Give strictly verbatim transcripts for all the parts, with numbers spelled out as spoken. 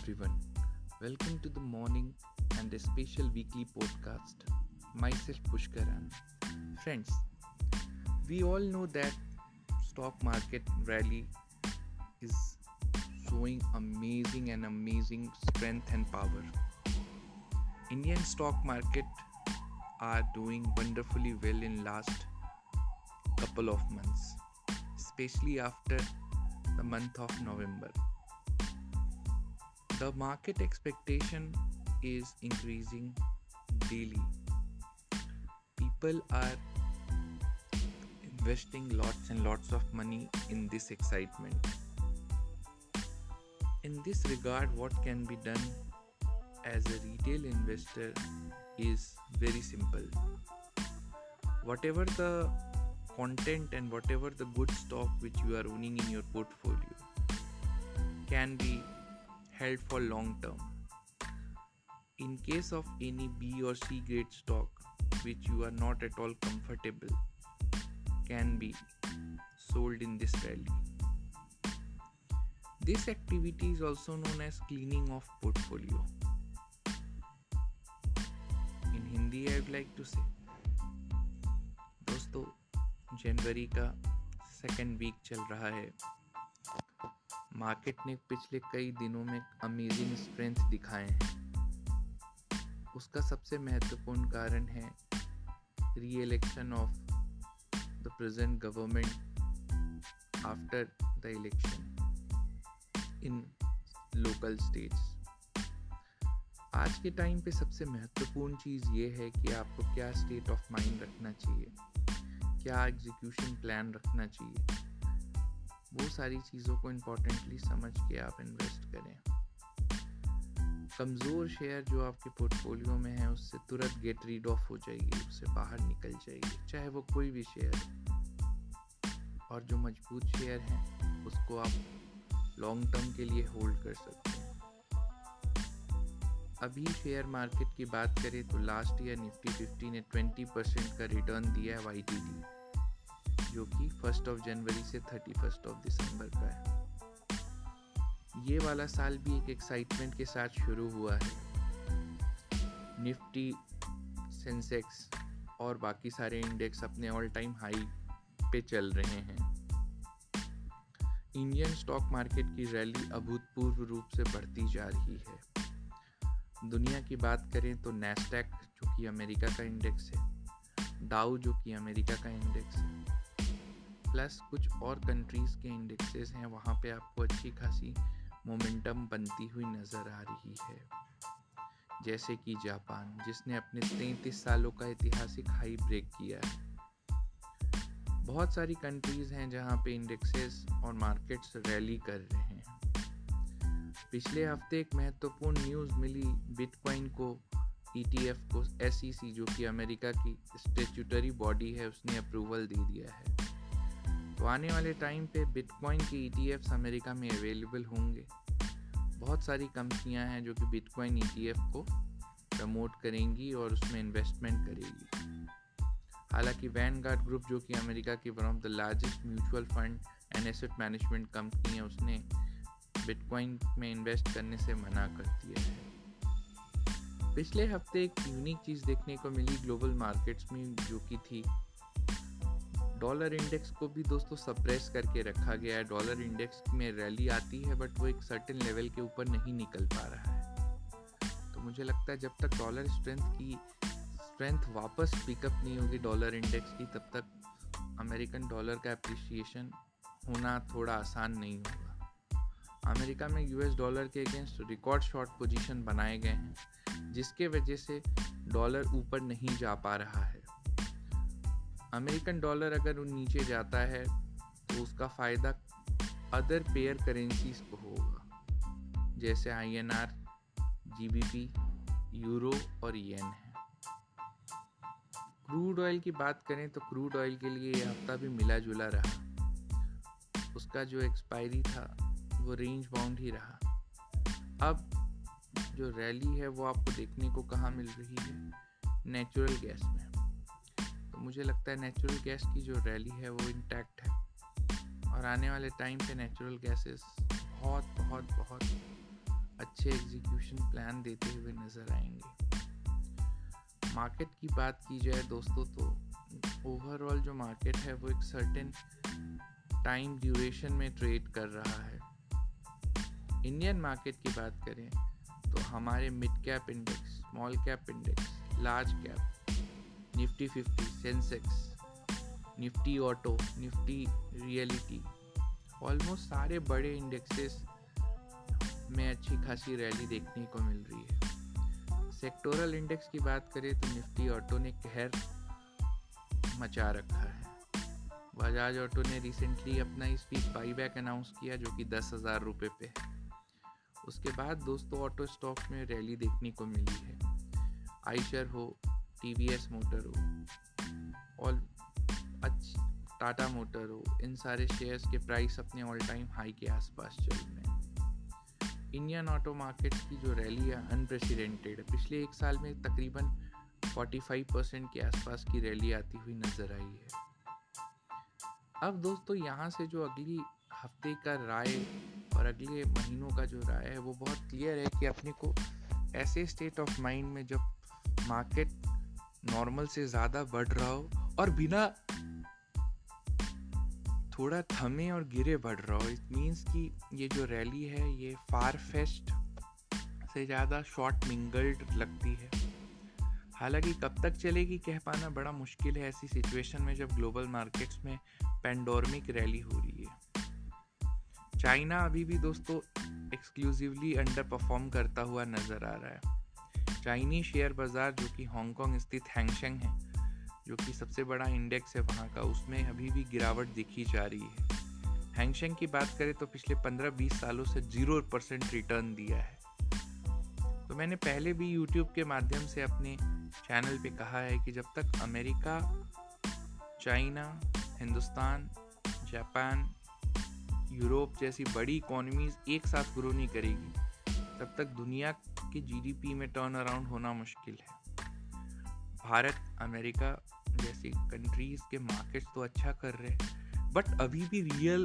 everyone. Welcome to the morning and a special weekly podcast. Myself Pushkaran. Friends, we all know that stock market rally is showing amazing and amazing strength and power. Indian stock market are doing wonderfully well in last couple of months, especially after the month of November. The market expectation is increasing daily. People are investing lots and lots of money in this excitement. In this regard, what can be done as a retail investor is very simple. Whatever the content and whatever the good stock which you are owning in your portfolio can be held for long term. In case of any B or C grade stock which you are not at all comfortable can be sold in this rally. This activity is also known as cleaning of portfolio. In Hindi I would like to say, दोस्तों जनवरी का second week चल रहा है. Market ने पिछले कई दिनों में अमेजिंग स्ट्रेंथ दिखाए हैं. उसका सबसे महत्वपूर्ण कारण है re election of the present government after the election in local states. आज के टाइम पे सबसे महत्वपूर्ण चीज़ ये है कि आपको क्या स्टेट ऑफ माइंड रखना चाहिए, क्या एग्जीक्यूशन प्लान रखना चाहिए. वो सारी चीज़ों को इम्पोर्टेंटली समझ के आप इन्वेस्ट करें. कमज़ोर शेयर जो आपके पोर्टफोलियो में है उससे तुरंत गेट रीड ऑफ हो जाइए, उससे बाहर निकल जाइए, चाहे वो कोई भी शेयर है. और जो मजबूत शेयर हैं उसको आप लॉन्ग टर्म के लिए होल्ड कर सकते हैं. अभी शेयर मार्केट की बात करें तो लास्ट ईयर निफ्टी फिफ्टी ने ट्वेंटी परसेंट का रिटर्न दिया है वाई टी डी, जो कि फर्स्ट ऑफ जनवरी से थर्टी फर्स्ट ऑफ दिसंबर का है. ये वाला साल भी एक एक्साइटमेंट के साथ शुरू हुआ है. निफ्टी, सेंसेक्स और बाकी सारे इंडेक्स अपने ऑल टाइम हाई पे चल रहे हैं. इंडियन स्टॉक मार्केट की रैली अभूतपूर्व रूप से बढ़ती जा रही है. दुनिया की बात करें तो नैस्डैक जो कि अमेरिका का इंडेक्स है, डाउ जो कि अमेरिका का इंडेक्स है, प्लस कुछ और कंट्रीज़ के इंडेक्सेस हैं, वहाँ पे आपको अच्छी खासी मोमेंटम बनती हुई नज़र आ रही है. जैसे कि जापान, जिसने अपने तैंतीस सालों का ऐतिहासिक हाई ब्रेक किया है. बहुत सारी कंट्रीज़ हैं जहाँ पे इंडेक्सेस और मार्केट्स रैली कर रहे हैं. पिछले हफ्ते एक महत्वपूर्ण न्यूज़ मिली, बिटकॉइन को ई टी एफ को एस ई सी जो कि अमेरिका की स्टैट्यूटरी बॉडी है उसने अप्रूवल दे दिया है. तो आने वाले टाइम पे बिटकॉइन के ई टी एफ्स अमेरिका में अवेलेबल होंगे. बहुत सारी कंपनियां हैं जो कि बिटकॉइन ई टी एफ को प्रमोट करेंगी और उसमें इन्वेस्टमेंट करेगी. हालांकि वैनगार्ड ग्रुप जो कि अमेरिका की one of the largest mutual fund and asset management company है, उसने बिटकॉइन में इन्वेस्ट करने से मना कर दिया है. पिछले हफ्ते एक यूनिक चीज़ देखने को मिली ग्लोबल मार्केट्स में, जो कि थी डॉलर इंडेक्स को भी दोस्तों सप्रेस करके रखा गया है. डॉलर इंडेक्स में रैली आती है बट वो एक सर्टेन लेवल के ऊपर नहीं निकल पा रहा है. तो मुझे लगता है जब तक डॉलर स्ट्रेंथ की स्ट्रेंथ वापस पिकअप नहीं होगी डॉलर इंडेक्स की, तब तक अमेरिकन डॉलर का एप्रिसिएशन होना थोड़ा आसान नहीं होगा. अमेरिका में यूएस डॉलर के अगेंस्ट रिकॉर्ड शॉर्ट पोजीशन बनाए गए हैं, जिसके वजह से डॉलर ऊपर नहीं जा पा रहा है. अमेरिकन डॉलर अगर वो नीचे जाता है तो उसका फ़ायदा अदर पेयर करेंसीज को होगा, जैसे I N R, G B P, euro और येन है. क्रूड ऑयल की बात करें तो क्रूड ऑयल के लिए ये हफ्ता भी मिला जुला रहा. उसका जो एक्सपायरी था वो रेंज बाउंड ही रहा. अब जो रैली है वो आपको देखने को कहाँ मिल रही है, नेचुरल गैस में. तो मुझे लगता है नेचुरल गैस की जो रैली है वो इंटैक्ट है और आने वाले टाइम पे नेचुरल गैसेस बहुत बहुत बहुत अच्छे एग्जीक्यूशन प्लान देते हुए नज़र आएंगे। मार्केट की बात की जाए दोस्तों तो ओवरऑल जो मार्केट है वो एक सर्टेन टाइम ड्यूरेशन में ट्रेड कर रहा है। इंडियन मार्केट की बात करें तो हमारे mid cap index, small cap index, large cap, Nifty fifty, Sensex, Nifty auto, Nifty realty, almost सारे बड़े इंडेक्सेस में अच्छी खासी रैली देखने को मिल रही है। सेक्टोरल इंडेक्स की बात करें तो निफ्टी ऑटो ने कहर मचा रखा है। बजाज ऑटो ने रिसेंटली अपना इस वीक बाईबैक अनाउंस किया जो कि दस हज़ार रुपये पे है। उसके बाद दोस्तों ऑटो स्टॉक में रैली देखने को मिली है। आइशर हो, टीवीएस मोटर हो और टाटा मोटर हो, इन सारे शेयर्स के प्राइस अपने ऑल टाइम हाई के आसपास चल रहे हैं। इंडियन ऑटो मार्केट की जो रैली है अनप्रेसिडेंटेड है। पिछले एक साल में तकरीबन पैंतालीस परसेंट के आसपास की रैली आती हुई नजर आई है। अब दोस्तों यहाँ से जो अगली हफ्ते का राय और अगले महीनों का जो राय है वो बहुत क्लियर है कि अपने को ऐसे स्टेट ऑफ माइंड में जब मार्केट नॉर्मल से ज़्यादा बढ़ रहा हो और बिना थोड़ा थमे और गिरे बढ़ रहा हो, इट मीन्स कि ये जो रैली है ये फार फेस्ट से ज़्यादा शॉर्ट मिंगल्ड लगती है। हालांकि कब तक चलेगी कह पाना बड़ा मुश्किल है ऐसी सिचुएशन में जब ग्लोबल मार्केट्स में पेंडोर्मिक रैली हो रही है। चाइना अभी भी दोस्तों एक्सक्लूसिवली अंडर परफॉर्म करता हुआ नजर आ रहा है। चाइनीज शेयर बाजार जो कि हांगकांग स्थित हैंगसेंग है, जो कि सबसे बड़ा इंडेक्स है वहाँ का, उसमें अभी भी गिरावट दिखी जा रही है। हैंगसेंग की बात करें तो पिछले पंद्रह बीस सालों से जीरो परसेंट रिटर्न दिया है। तो मैंने पहले भी यूट्यूब के माध्यम से अपने चैनल पे कहा है कि जब तक America, China, Hindustan, Japan, Europe जैसी बड़ी इकोनॉमीज एक साथ ग्रो नहीं करेगी तब तक दुनिया की जीडीपी में टर्न अराउंड होना मुश्किल है। भारत, अमेरिका जैसी कंट्रीज के मार्केट्स तो अच्छा कर रहे हैं, बट अभी भी रियल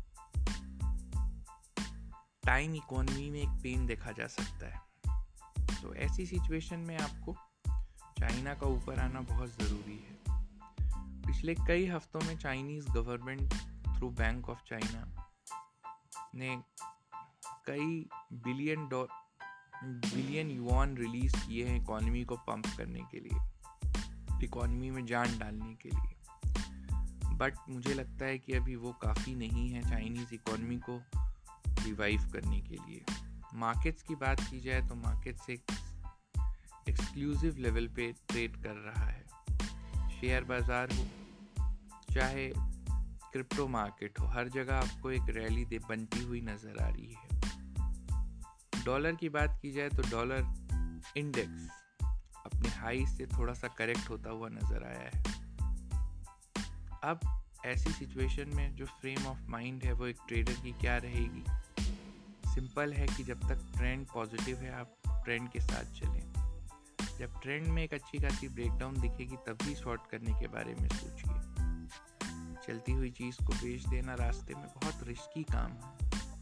टाइम इकोनॉमी में एक पेन देखा जा सकता है। तो ऐसी सिचुएशन में आपको चाइना का ऊपर आना बहुत ज़रूरी है। पिछले कई हफ्तों में Chinese government through Bank of China ने कई बिलियन डॉ बिलियन युआन रिलीज किए हैं इकोनॉमी को पंप करने के लिए, इकोनॉमी में जान डालने के लिए। बट मुझे लगता है कि अभी वो काफ़ी नहीं है चाइनीज़ इकोनॉमी को रिवाइव करने के लिए। मार्केट्स की बात की जाए तो मार्केट्स एक एक्सक्लूसिव लेवल पे ट्रेड कर रहा है। शेयर बाजार हो चाहे क्रिप्टो मार्केट हो, हर जगह आपको एक रैली दे बनती हुई नजर आ रही है। डॉलर की बात की जाए तो डॉलर इंडेक्स अपने हाई से थोड़ा सा करेक्ट होता हुआ नजर आया है। अब ऐसी सिचुएशन में जो फ्रेम ऑफ माइंड है वो एक ट्रेडर की क्या रहेगी? सिंपल है कि जब तक ट्रेंड पॉजिटिव है आप ट्रेंड के साथ चलें। जब ट्रेंड में एक अच्छी खासी ब्रेकडाउन दिखेगी तभी शॉर्ट करने के बारे में सोचिए। चलती हुई चीज को बेच देना रास्ते में बहुत रिस्की काम है।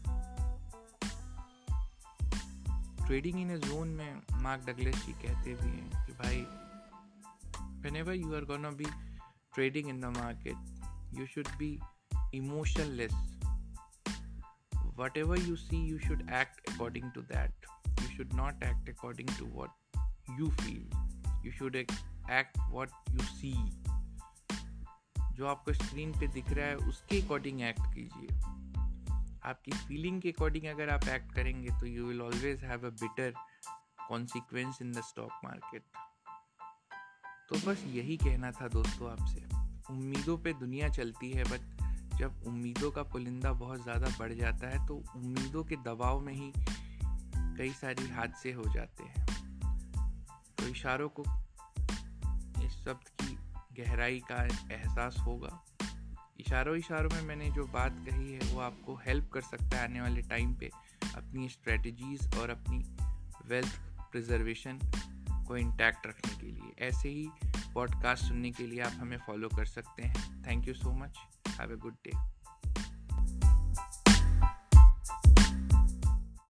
ट्रेडिंग इन ए जोन में मार्क डगलस जी कहते भी हैं कि भाई whenever you are gonna be trading in the market, you should be emotionless. Whatever you see, you should act according to that. You should not act according to what you feel. You should act what you see. जो आपको screen पे दिख रहा है उसके according act कीजिए। आपकी feeling के अकॉर्डिंग अगर आप एक्ट करेंगे तो you will always have a bitter consequence in the stock market. तो बस यही कहना था दोस्तों आपसे। उम्मीदों पे दुनिया चलती है, बट जब उम्मीदों का पुलिंदा बहुत ज़्यादा बढ़ जाता है तो उम्मीदों के दबाव में ही कई सारी हादसे हो जाते हैं। तो इशारों को इस शब्द की गहराई का एहसास होगा। इशारों इशारों में मैंने जो बात कही है वो आपको हेल्प कर सकता है आने वाले टाइम पे अपनी स्ट्रेटजीज और अपनी वेल्थ प्रिजर्वेशन को इंटैक्ट रखने के लिए। ऐसे ही पॉडकास्ट सुनने के लिए आप हमें फॉलो कर सकते हैं। Thank you so much. Have a good day.